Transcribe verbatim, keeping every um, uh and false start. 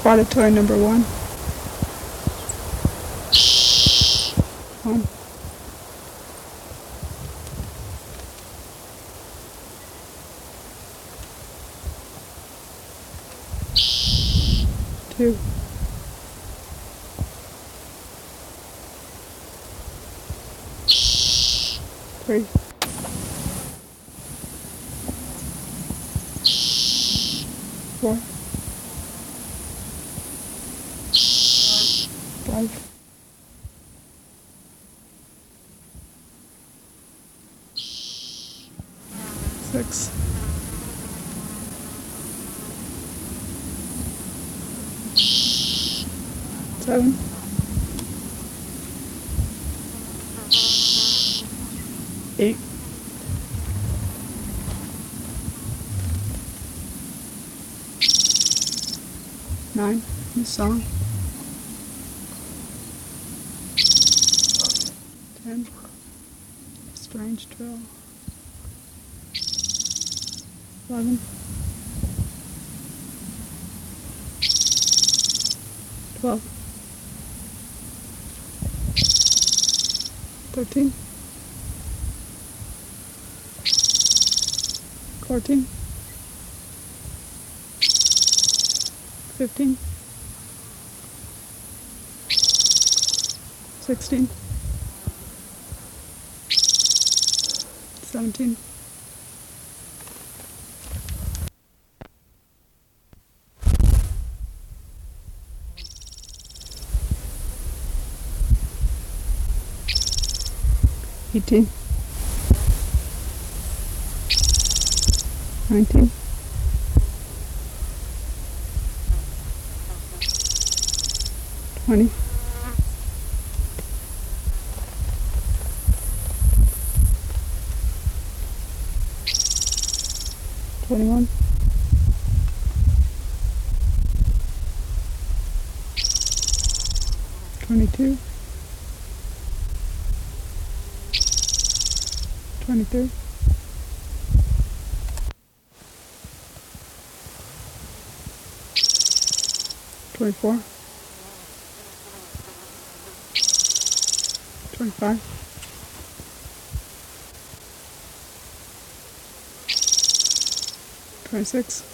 Spotted toy number one. One. Two. Three. Four. Five. Six. Seven. Eight. Nine. This song. Ten. Strange Trail. Eleven. Twelve. Thirteen. Fourteen. Fifteen. Sixteen. Seventeen. Eighteen. Nineteen. Twenty. Twenty-one. Twenty-two. Twenty-three. Twenty-four. Twenty-five. Twenty-six.